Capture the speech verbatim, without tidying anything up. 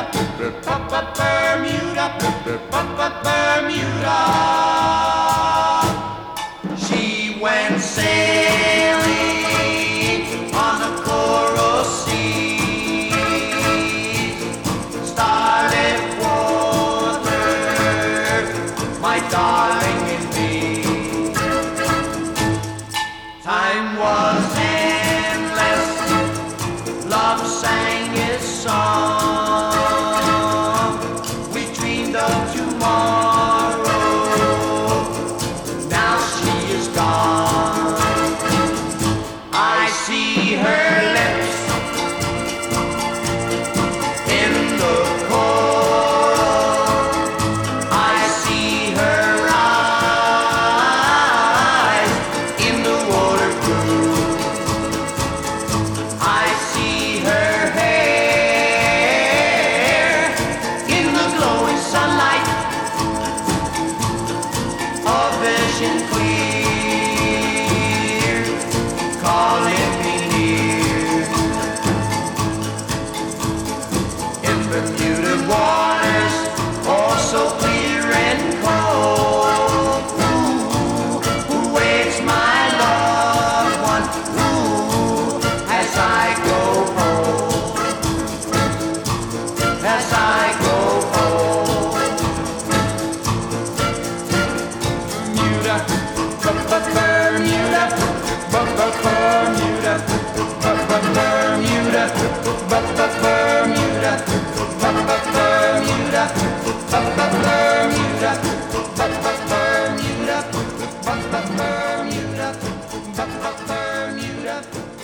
Bermuda, Bermuda. She went sailing on the coral sea, starlit water, my darling and me. Time was endless, love sang its song. We dreamed of tomorrow, now she is gone. I see her lips in the coral, I see her eyes in the water blue, I see her hair in the glowing sunlight, a vision clear, calling me near. In Bermuda waters, oh so clear and cold, ooh, who waits my loved one, ooh, as I go home, as I go home. Bermuda, Bermuda, Bermuda, Bermuda, Bermuda, Bermuda, Bermuda, Bermuda, Bermuda, Bermuda.